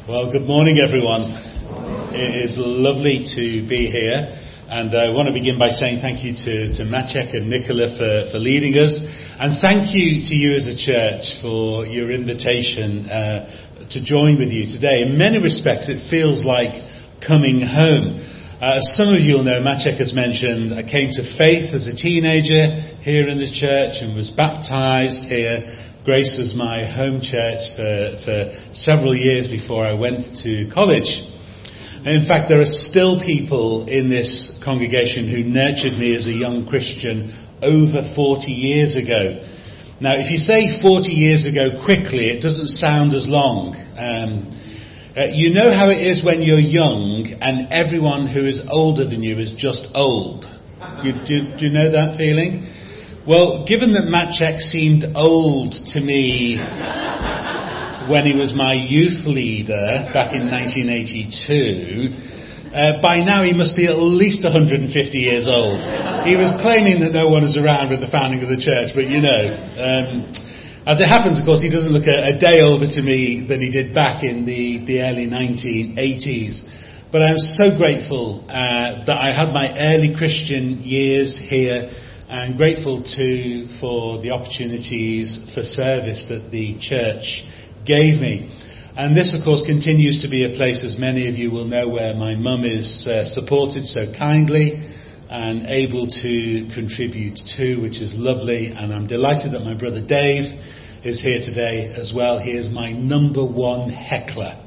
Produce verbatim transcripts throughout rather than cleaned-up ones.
Well, good morning, everyone. It is lovely to be here, and I want to begin by saying thank you to, to Maciek and Nicola for, for leading us, and thank you to you as a church for your invitation uh, to join with you today. In many respects, it feels like coming home. Uh, as some of you will know, Maciek has mentioned, I came to faith as a teenager here in the church and was baptised here. Grace was my home church for, for several years before I went to college. And in fact, there are still people in this congregation who nurtured me as a young Christian over forty years ago. Now, if you say forty years ago quickly, it doesn't sound as long. Um, uh, you know how it is when you're young and everyone who is older than you is just old. You, do, do you know that feeling? Well, given that Maciek seemed old to me when he was my youth leader back in nineteen eighty-two, uh, by now he must be at least one hundred fifty years old. He was claiming that no one was around with the founding of the church, but you know, um, as it happens, of course, he doesn't look a, a day older to me than he did back in the, the early nineteen eighties. But I'm so grateful uh, that I had my early Christian years here, and grateful too for the opportunities for service that the church gave me. And this, of course, continues to be a place, as many of you will know, where my mum is uh, supported so kindly and able to contribute to, which is lovely. And I'm delighted that my brother Dave is here today as well. He is my number one heckler.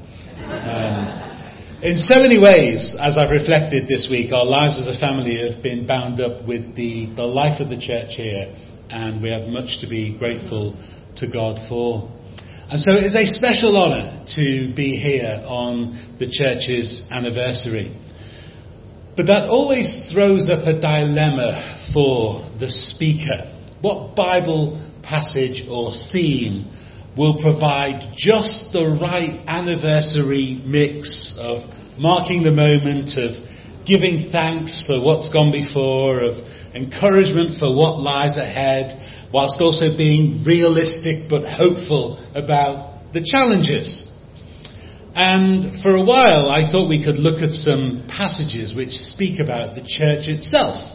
Um, In so many ways, as I've reflected this week, our lives as a family have been bound up with the, the life of the church here, and we have much to be grateful to God for. And so it is a special honour to be here on the church's anniversary. But that always throws up a dilemma for the speaker. What Bible passage or theme will provide just the right anniversary mix of marking the moment, of giving thanks for what's gone before, of encouragement for what lies ahead, whilst also being realistic but hopeful about the challenges. And for a while I thought we could look at some passages which speak about the church itself.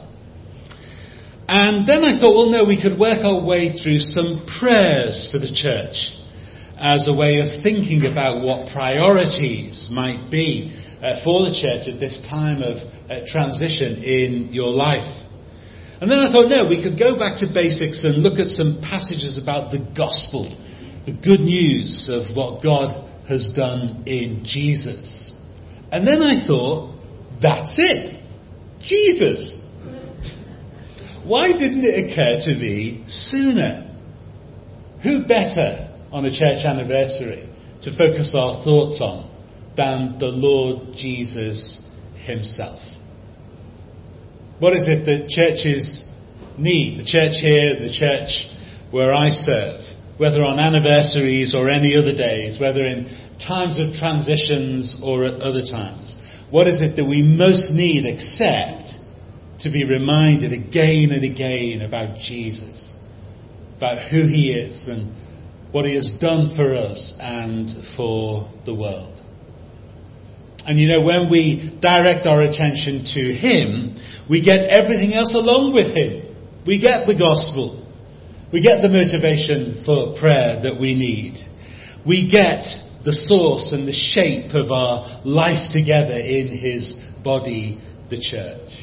And then I thought, well, no, we could work our way through some prayers for the church as a way of thinking about what priorities might be uh, for the church at this time of uh, transition in your life. And then I thought, no, we could go back to basics and look at some passages about the gospel, the good news of what God has done in Jesus. And then I thought, that's it, Jesus. Why didn't it occur to me sooner? Who better on a church anniversary to focus our thoughts on than the Lord Jesus himself? What is it that churches need? The church here, the church where I serve, whether on anniversaries or any other days, whether in times of transitions or at other times. What is it that we most need except to be reminded again and again about Jesus, about who he is and what he has done for us and for the world. And you know, when we direct our attention to him, we get everything else along with him. We get the gospel. We get the motivation for prayer that we need. We get the source and the shape of our life together in his body, the church.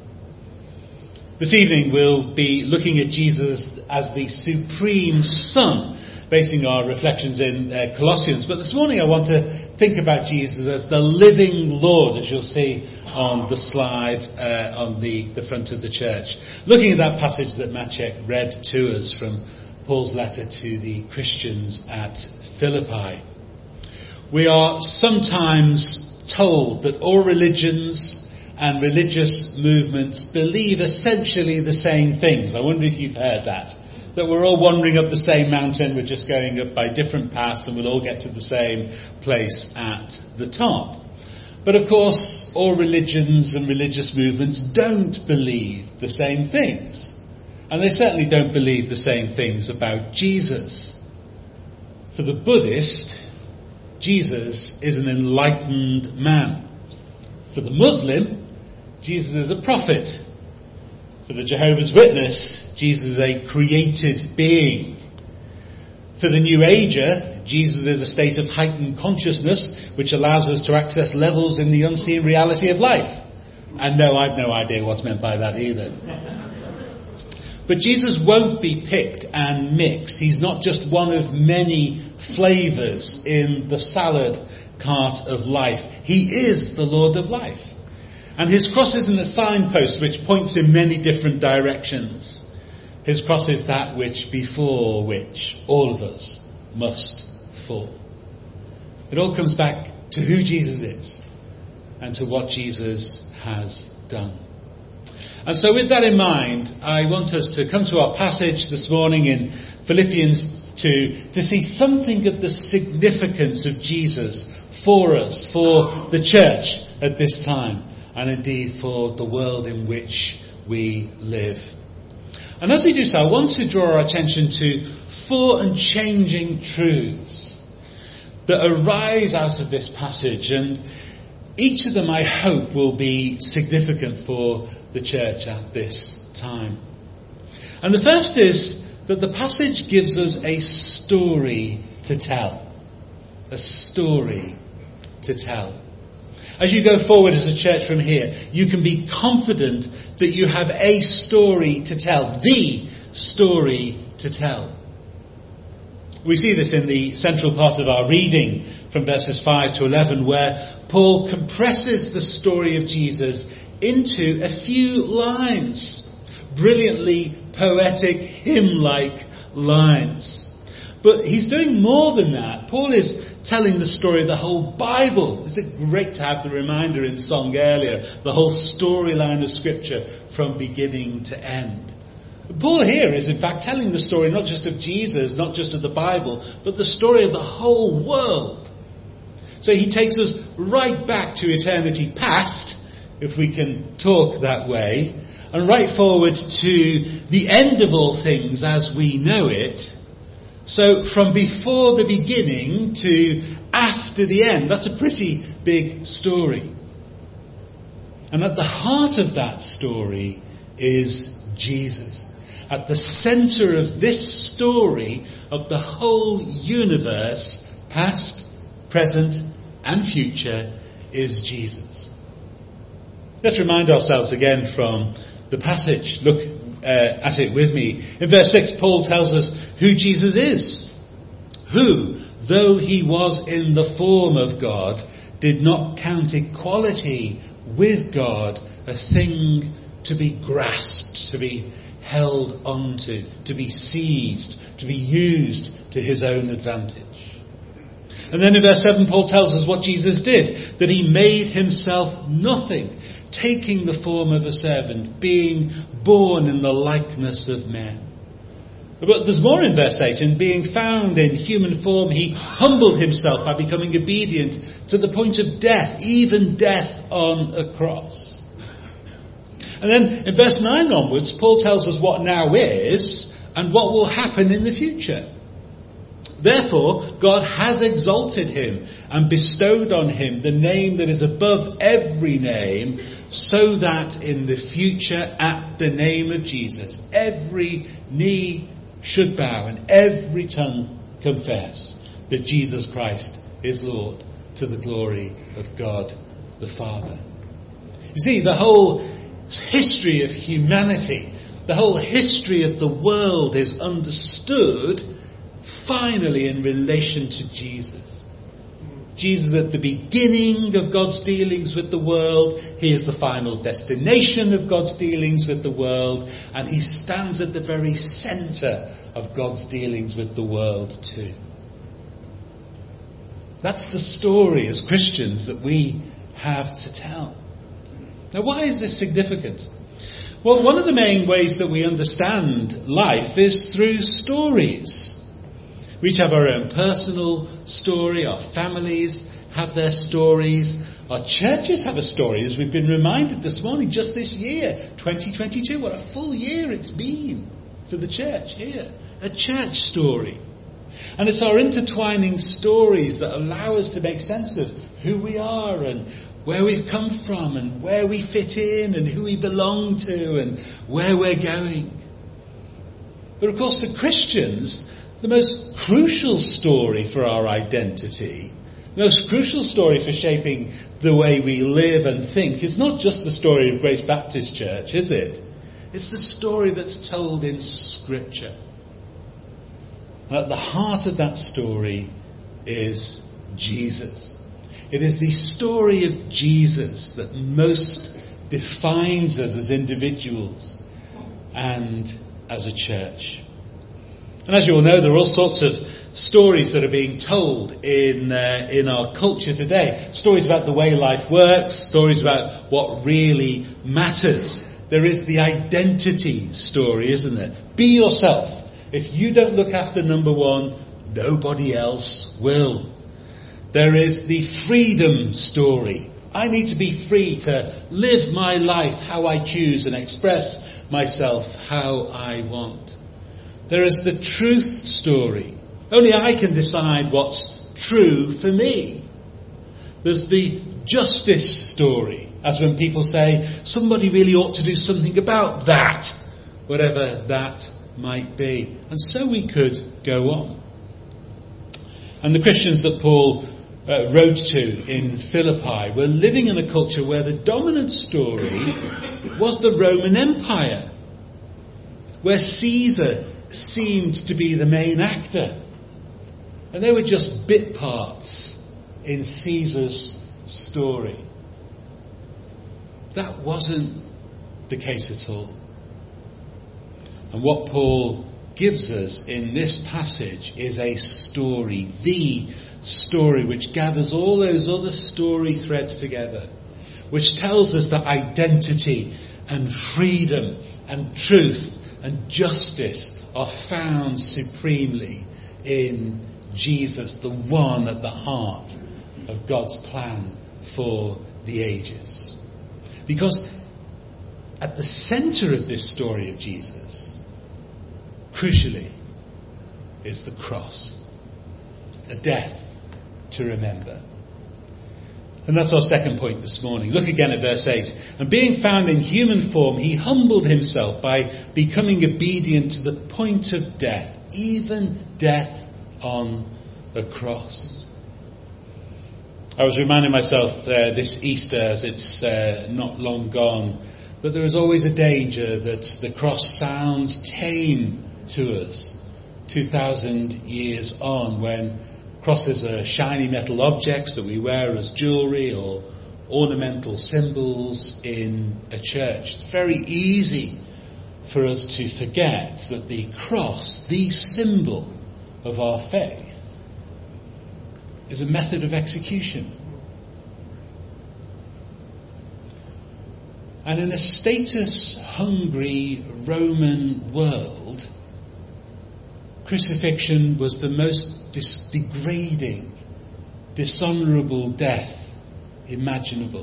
This evening we'll be looking at Jesus as the supreme Son, basing our reflections in uh, Colossians. But this morning I want to think about Jesus as the living Lord, as you'll see on the slide uh, on the, the front of the church. Looking at that passage that Maciek read to us from Paul's letter to the Christians at Philippi. We are sometimes told that all religions and religious movements believe essentially the same things. I wonder if you've heard that. That we're all wandering up the same mountain, we're just going up by different paths and we'll all get to the same place at the top. But of course, all religions and religious movements don't believe the same things. And they certainly don't believe the same things about Jesus. For the Buddhist, Jesus is an enlightened man. For the Muslim, Jesus is a prophet. For the Jehovah's Witness, Jesus is a created being. For the New Ager, Jesus is a state of heightened consciousness which allows us to access levels in the unseen reality of life. And no, I've no idea what's meant by that either. But Jesus won't be picked and mixed. He's not just one of many flavours in the salad cart of life. He is the Lord of life. And his cross isn't a signpost which points in many different directions. His cross is that which before which all of us must fall. It all comes back to who Jesus is and to what Jesus has done. And so with that in mind, I want us to come to our passage this morning in Philippians two to see something of the significance of Jesus for us, for the church at this time, and indeed for the world in which we live. And as we do so, I want to draw our attention to four unchanging truths that arise out of this passage, and each of them, I hope, will be significant for the church at this time. And the first is that the passage gives us a story to tell. A story to tell. As you go forward as a church from here, you can be confident that you have a story to tell. The story to tell. We see this in the central part of our reading from verses five to eleven, where Paul compresses the story of Jesus into a few lines. Brilliantly poetic, hymn-like lines. But he's doing more than that. Paul is telling the story of the whole Bible. Isn't it great to have the reminder in song earlier, the whole storyline of Scripture from beginning to end. Paul here is in fact telling the story not just of Jesus, not just of the Bible, but the story of the whole world. So he takes us right back to eternity past, if we can talk that way, and right forward to the end of all things as we know it. So from before the beginning to after the end, that's a pretty big story. And at the heart of that story is Jesus. At the centre of this story of the whole universe, past, present and future, is Jesus. Let's remind ourselves again from the passage. Look uh, at it with me. In verse six, Paul tells us who Jesus is. Who, though he was in the form of God, did not count equality with God a thing to be grasped, to be held onto, to be seized, to be used to his own advantage. And then in verse seven, Paul tells us what Jesus did, that he made himself nothing, taking the form of a servant, being born in the likeness of men. But there's more in verse eight. In being found in human form, he humbled himself by becoming obedient to the point of death, even death on a cross. And then in verse nine onwards, Paul tells us what now is and what will happen in the future. Therefore, God has exalted him and bestowed on him the name that is above every name, so that in the future, at the name of Jesus, every knee should bow and every tongue confess that Jesus Christ is Lord, to the glory of God the Father. You see, the whole history of humanity, the whole history of the world is understood finally in relation to Jesus. Jesus at the beginning of God's dealings with the world. He is the final destination of God's dealings with the world. And he stands at the very centre of God's dealings with the world too. That's the story as Christians that we have to tell. Now, why is this significant? Well, one of the main ways that we understand life is through stories. We each have our own personal story. Our families have their stories. Our churches have a story, as we've been reminded this morning, just this year, twenty twenty-two. What a full year it's been for the church here. A church story. And it's our intertwining stories that allow us to make sense of who we are and where we've come from and where we fit in and who we belong to and where we're going. But of course, for Christians, the most crucial story for our identity, the most crucial story for shaping the way we live and think is not just the story of Grace Baptist Church, is it? It's the story that's told in Scripture. And at the heart of that story is Jesus. It is the story of Jesus that most defines us as individuals and as a church. And as you all know, there are all sorts of stories that are being told in uh, in our culture today. Stories about the way life works, stories about what really matters. There is the identity story, isn't it? Be yourself. If you don't look after number one, nobody else will. There is the freedom story. I need to be free to live my life how I choose and express myself how I want. There is the truth story. Only I can decide what's true for me. There's the justice story, as when people say, somebody really ought to do something about that, whatever that might be. And so we could go on. And the Christians that Paul uh, wrote to in Philippi were living in a culture where the dominant story was the Roman Empire, where Caesar seemed to be the main actor. And they were just bit parts in Caesar's story. That wasn't the case at all. And what Paul gives us in this passage is a story, the story which gathers all those other story threads together, which tells us that identity and freedom and truth and justice are found supremely in Jesus, the one at the heart of God's plan for the ages. Because at the centre of this story of Jesus, crucially, is the cross. A death to remember. And that's our second point this morning. Look again at verse eight. And being found in human form, he humbled himself by becoming obedient to the point of death, even death on a cross. I was reminding myself uh, this Easter, as it's uh, not long gone, that there is always a danger that the cross sounds tame to us two thousand years on, when crosses are shiny metal objects that we wear as jewellery or ornamental symbols in a church. It's very easy for us to forget that the cross, the symbol of our faith, is a method of execution. And in a status-hungry Roman world, crucifixion was the most dis- degrading, dishonourable death imaginable.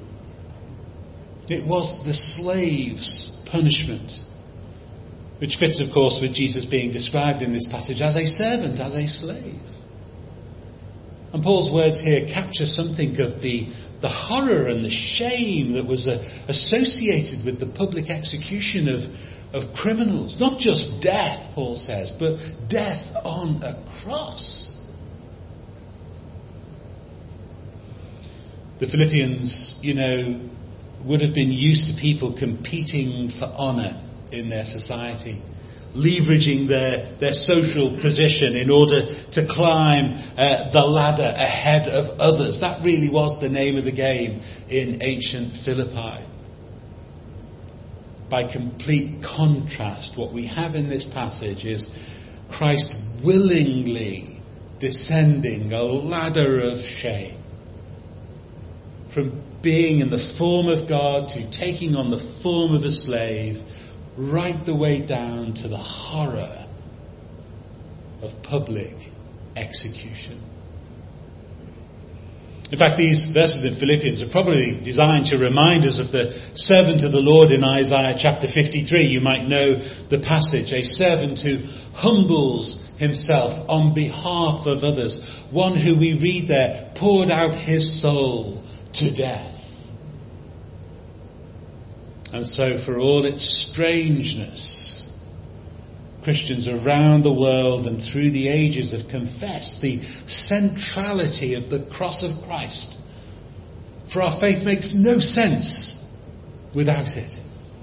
It was the slave's punishment, which fits, of course, with Jesus being described in this passage as a servant, as a slave. And Paul's words here capture something of the, the horror and the shame that was uh, associated with the public execution of, of criminals. Not just death, Paul says, but death on a cross. The Philippians, you know, would have been used to people competing for honour in their society, leveraging their, their social position in order to climb uh, the ladder ahead of others. That really was the name of the game in ancient Philippi. By complete contrast, what we have in this passage is Christ willingly descending a ladder of shame, from being in the form of God to taking on the form of a slave, right the way down to the horror of public execution. In fact, these verses in Philippians are probably designed to remind us of the servant of the Lord in Isaiah chapter fifty-three. You might know the passage, a servant who humbles himself on behalf of others. One who we read there poured out his soul to death. And so for all its strangeness, Christians around the world and through the ages have confessed the centrality of the cross of Christ. For our faith makes no sense without it.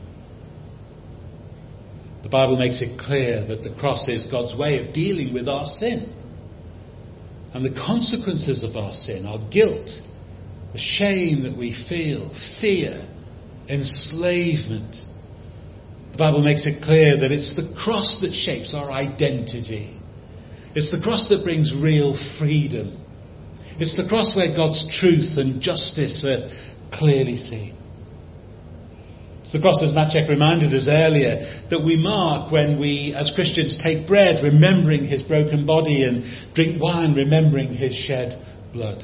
The Bible makes it clear that the cross is God's way of dealing with our sin. And the consequences of our sin are guilt, the shame that we feel, fear, enslavement. The Bible makes it clear that it's the cross that shapes our identity. It's the cross that brings real freedom. It's the cross where God's truth and justice are clearly seen. It's the cross, as Maciek reminded us earlier, that we mark when we, as Christians, take bread, remembering his broken body, and drink wine, remembering his shed blood.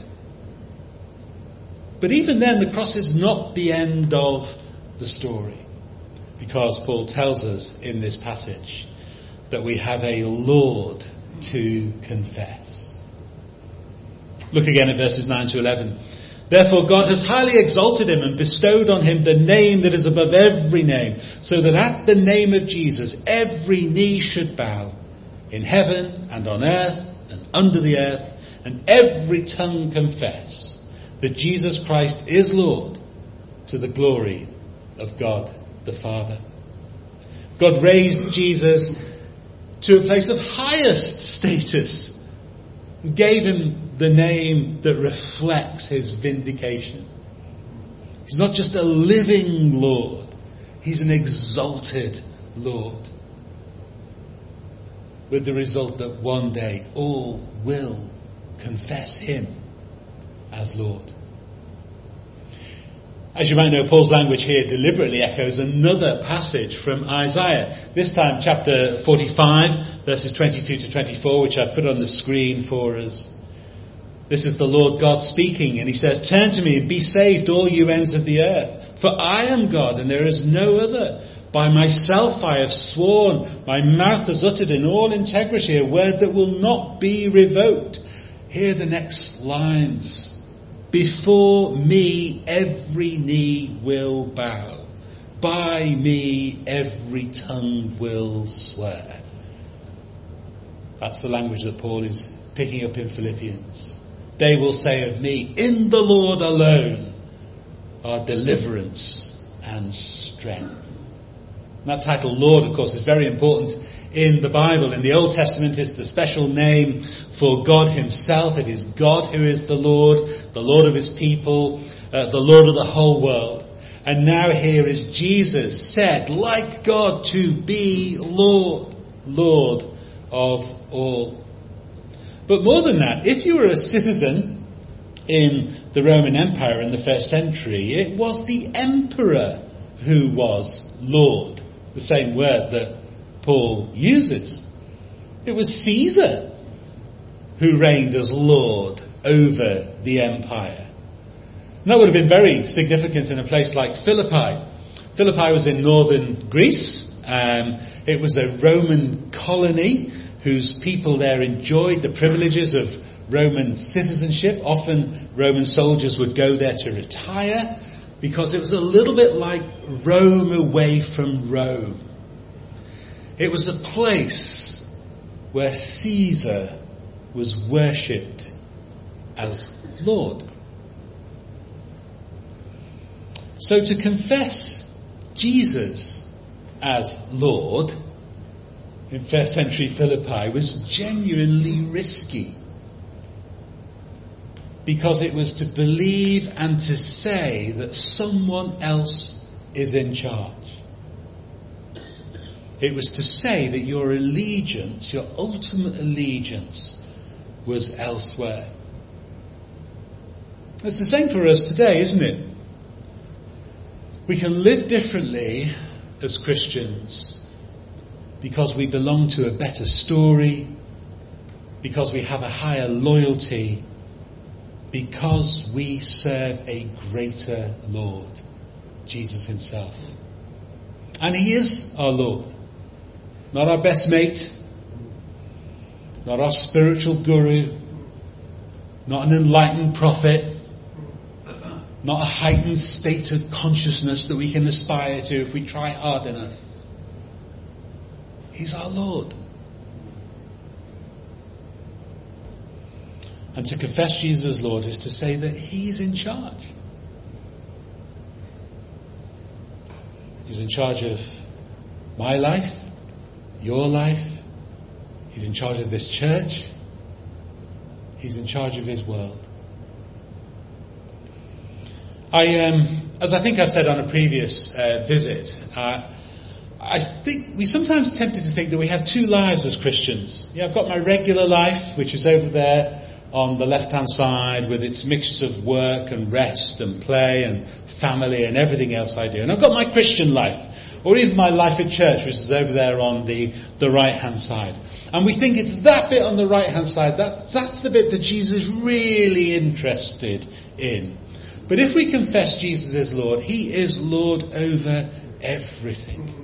But even then, the cross is not the end of the story, because Paul tells us in this passage that we have a Lord to confess. Look again at verses nine to eleven. Therefore God has highly exalted him and bestowed on him the name that is above every name, so that at the name of Jesus every knee should bow, in heaven and on earth and under the earth, and every tongue confess that Jesus Christ is Lord, to the glory of God the Father. God raised Jesus to a place of highest status, gave him the name that reflects his vindication. He's not just a living Lord, he's an exalted Lord. With the result that one day all will confess him as Lord. As you might know, Paul's language here deliberately echoes another passage from Isaiah. This time chapter forty-five, verses twenty-two to twenty-four, which I've put on the screen for us. This is the Lord God speaking, and he says, "Turn to me and be saved, all you ends of the earth. For I am God, and there is no other. By myself I have sworn, my mouth has uttered in all integrity a word that will not be revoked." Hear the next lines. Before me every knee will bow. By me every tongue will swear. That's the language that Paul is picking up in Philippians. They will say of me, in the Lord alone are deliverance and strength. And that title, Lord, of course, is very important in the Bible. In the Old Testament, it's the special name for God himself. It is God who is the Lord, the Lord of his people, uh, the Lord of the whole world. And now here is Jesus said, like God, to be Lord, Lord of all. But more than that, if you were a citizen in the Roman Empire in the first century, it was the emperor who was Lord, the same word that Paul uses. It was Caesar who reigned as Lord over the empire. And that would have been very significant in a place like Philippi. Philippi was in northern Greece. Um, it was a Roman colony whose people there enjoyed the privileges of Roman citizenship. Often Roman soldiers would go there to retire because it was a little bit like Rome away from Rome. It was a place where Caesar was worshipped as Lord. So to confess Jesus as Lord in first century Philippi was genuinely risky, because it was to believe and to say that someone else is in charge. It was to say that your allegiance, your ultimate allegiance, was elsewhere. It's the same for us today, isn't it? We can live differently as Christians because we belong to a better story, because we have a higher loyalty, because we serve a greater Lord, Jesus himself. And he is our Lord. Not our best mate, not our spiritual guru, not an enlightened prophet, not a heightened state of consciousness that we can aspire to if we try hard enough. He's our Lord. And to confess Jesus as Lord is to say that He's in charge. He's in charge of my life, your life. He's in charge of this church. He's in charge of His world. I, um, as I think I've said on a previous uh, visit, uh, I think we sometimes tempted to think that we have two lives as Christians. Yeah, I've got my regular life, which is over there on the left-hand side with its mixture of work and rest and play and family and everything else I do. And I've got my Christian life, or even my life at church, which is over there on the, the right-hand side. And we think it's that bit on the right-hand side, that that's the bit that Jesus is really interested in. But if we confess Jesus as Lord, He is Lord over everything.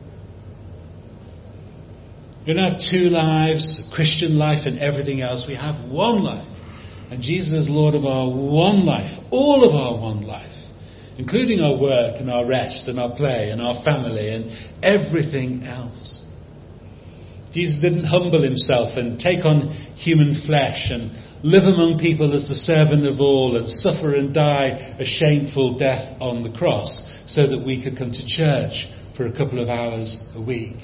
We don't have two lives, a Christian life and everything else. We have one life. And Jesus is Lord of our one life, all of our one life, including our work and our rest and our play and our family and everything else. Jesus didn't humble Himself and take on human flesh and live among people as the servant of all and suffer and die a shameful death on the cross so that we could come to church for a couple of hours a week.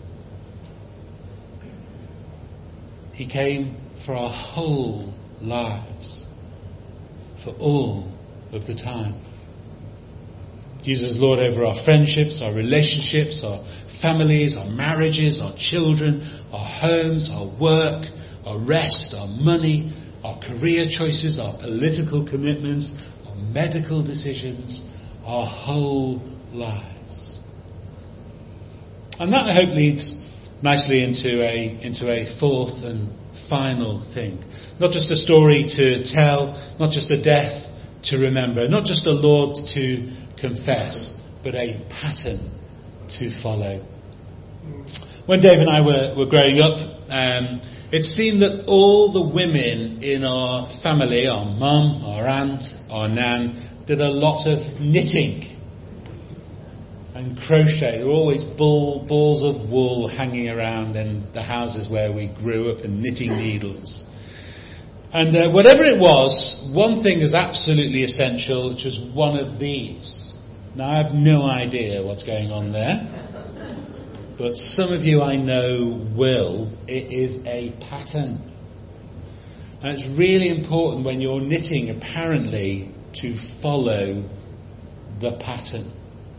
He came for our whole lives, for all of the time. Jesus is Lord over our friendships, our relationships, our families, our marriages, our children, our homes, our work, our rest, our money, our career choices, our political commitments, our medical decisions, our whole lives. And that, I hope, leads nicely into a into a fourth and final thing. Not just a story to tell, not just a death to remember, not just a Lord to confess, but a pattern to follow. When Dave and I were, were growing up, um, it seemed that all the women in our family, our mum, our aunt, our nan, did a lot of knitting and crochet. There were always ball, balls of wool hanging around in the houses where we grew up and knitting needles. And uh, whatever it was, one thing is absolutely essential, which was one of these. Now, I have no idea what's going on there, but some of you I know will. It is a pattern. And it's really important when you're knitting, apparently, to follow the pattern.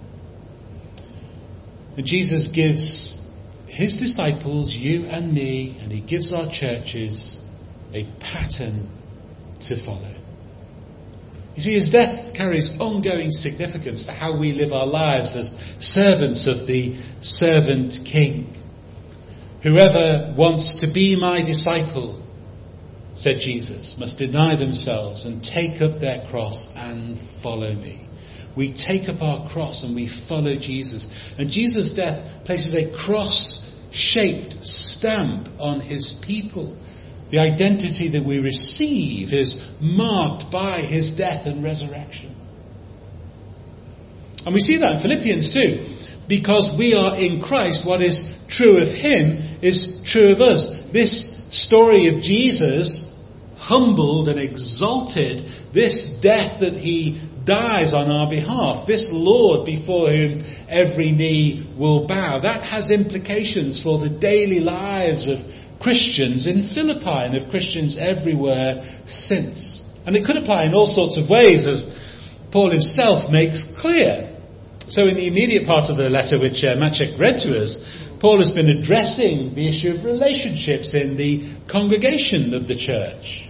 And Jesus gives His disciples, you and me, and He gives our churches a pattern to follow. You see, His death carries ongoing significance to how we live our lives as servants of the servant King. Whoever wants to be my disciple, said Jesus, must deny themselves and take up their cross and follow me. We take up our cross and we follow Jesus. And Jesus' death places a cross-shaped stamp on His people. The identity that we receive is marked by His death and resurrection. And we see that in Philippians too. Because we are in Christ, what is true of Him is true of us. This story of Jesus, humbled and exalted, this death that He dies on our behalf, this Lord before whom every knee will bow, that has implications for the daily lives of Christians in Philippi and of Christians everywhere since. And it could apply in all sorts of ways, as Paul himself makes clear. So in the immediate part of the letter which uh, Maciek read to us, Paul has been addressing the issue of relationships in the congregation of the church.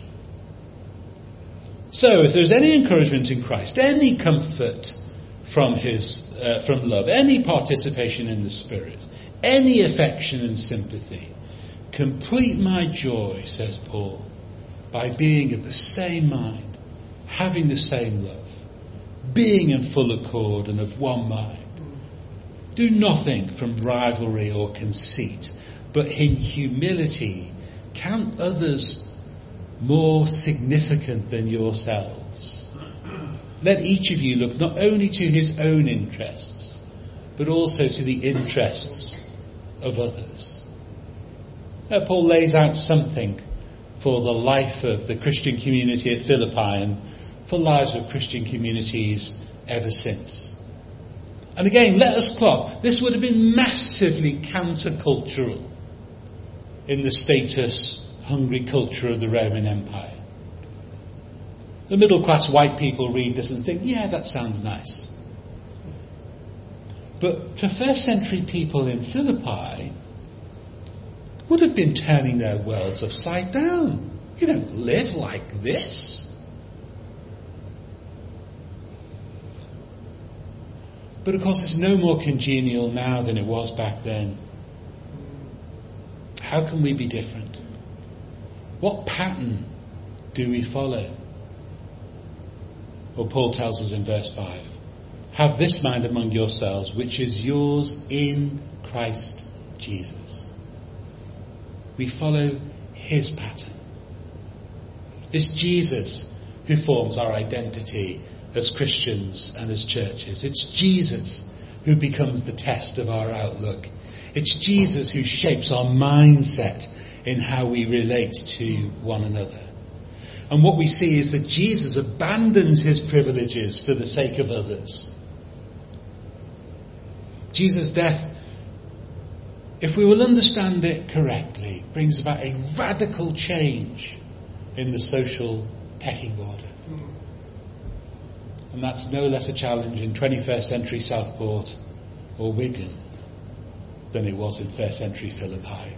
So if there's any encouragement in Christ, any comfort from his, uh, from love, any participation in the Spirit, any affection and sympathy, complete my joy, says Paul, by being of the same mind, having the same love, being in full accord and of one mind. Do nothing from rivalry or conceit, but in humility count others more significant than yourselves. Let each of you look not only to his own interests, but also to the interests of others. Now, Paul lays out something for the life of the Christian community at Philippi and for lives of Christian communities ever since. And again, let us clock, this would have been massively countercultural in the status-hungry culture of the Roman Empire. The middle-class white people read this and think, yeah, that sounds nice. But for first-century people in Philippi, would have been turning their worlds upside down. You don't live like this. But of course it's no more congenial now than it was back then. How can we be different? What pattern do we follow? Well, Paul tells us in verse five, have this mind among yourselves, which is yours in Christ Jesus. We follow his pattern. It's Jesus who forms our identity as Christians and as churches. It's Jesus who becomes the test of our outlook. It's Jesus who shapes our mindset in how we relate to one another. And what we see is that Jesus abandons his privileges for the sake of others. Jesus' death, if we will understand it correctly, brings about a radical change in the social pecking order. And that's no less a challenge in twenty-first century Southport or Wigan than it was in first century Philippi.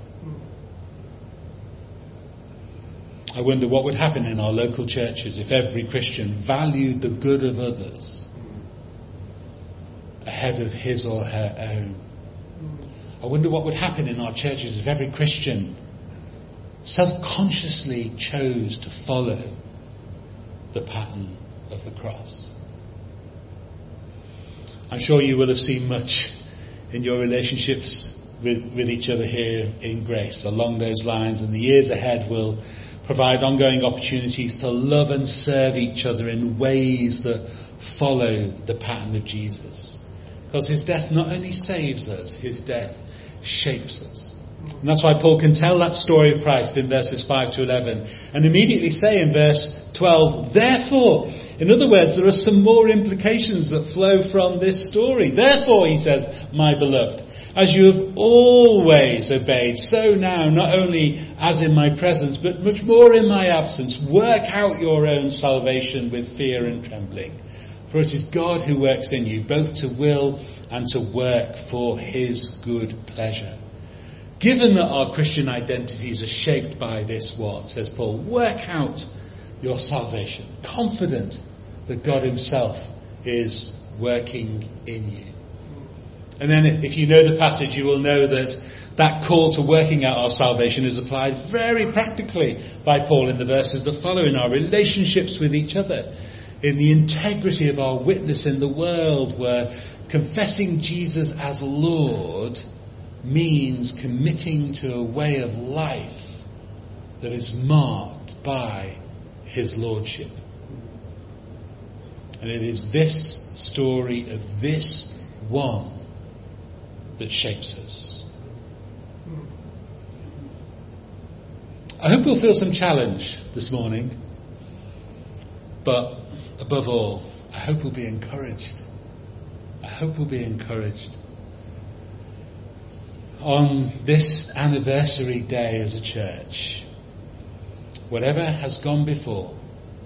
I wonder what would happen in our local churches if every Christian valued the good of others ahead of his or her own. I wonder what would happen in our churches if every Christian self-consciously chose to follow the pattern of the cross. I'm sure you will have seen much in your relationships with, with each other here in Grace along those lines, and the years ahead will provide ongoing opportunities to love and serve each other in ways that follow the pattern of Jesus. Because his death not only saves us, his death shapes us. And that's why Paul can tell that story of Christ in verses five to eleven and immediately say in verse twelve, therefore, in other words, there are some more implications that flow from this story. Therefore, he says, my beloved, as you have always obeyed, so now, not only as in my presence, but much more in my absence, work out your own salvation with fear and trembling. For it is God who works in you, both to will and to work for his good pleasure. Given that our Christian identities are shaped by this one, says Paul, work out your salvation, confident that God himself is working in you. And then if you know the passage, you will know that that call to working out our salvation is applied very practically by Paul in the verses that follow in our relationships with each other, in the integrity of our witness in the world, where confessing Jesus as Lord means committing to a way of life that is marked by his lordship. And it is this story of this one that shapes us. I hope we'll feel some challenge this morning, but above all, I hope we'll be encouraged. I hope we'll be encouraged. On this anniversary day as a church, whatever has gone before,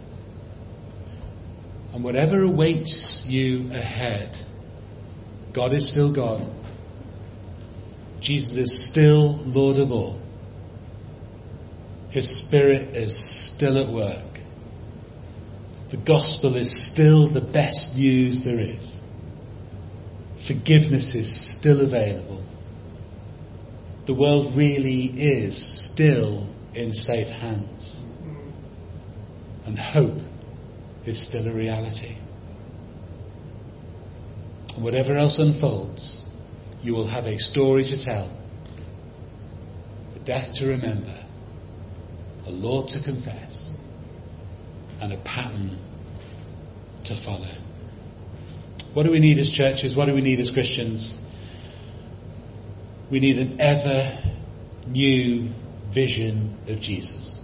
and whatever awaits you ahead, God is still God. Jesus is still Lord of all. His Spirit is still at work. The gospel is still the best news there is. Forgiveness is still available. The world really is still in safe hands. And hope is still a reality. And whatever else unfolds, you will have a story to tell, a death to remember, a law to confess, and a pattern to follow. What do we need as churches? What do we need as Christians? We need an ever new vision of Jesus.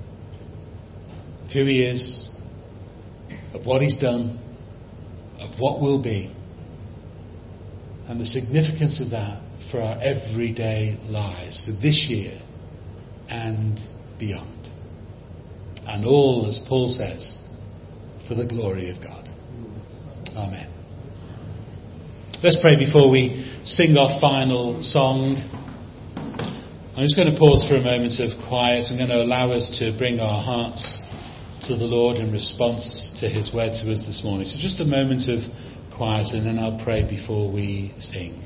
Of who he is, of what he's done, of what will be, and the significance of that for our everyday lives, for this year and beyond. And all, as Paul says, for the glory of God. Amen. Let's pray before we sing our final song. I'm just going to pause for a moment of quiet. I'm going to allow us to bring our hearts to the Lord in response to his word to us this morning. So just a moment of quiet, and then I'll pray before we sing.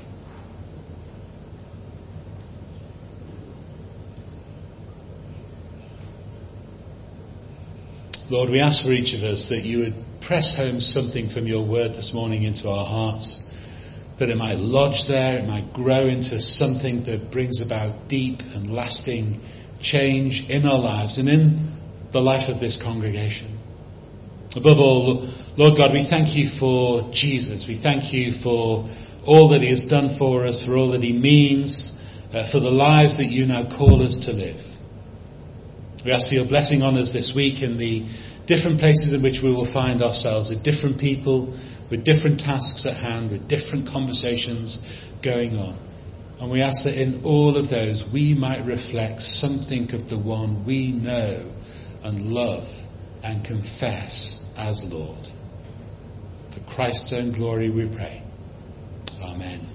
Lord, we ask for each of us that you would press home something from your word this morning into our hearts, that it might lodge there, it might grow into something that brings about deep and lasting change in our lives and in the life of this congregation. Above all, Lord God, we thank you for Jesus. We thank you for all that he has done for us, for all that he means, uh, for the lives that you now call us to live. We ask for your blessing on us this week in the different places in which we will find ourselves, with different people, with different tasks at hand, with different conversations going on. And we ask that in all of those we might reflect something of the one we know and love and confess as Lord. For Christ's own glory we pray. Amen.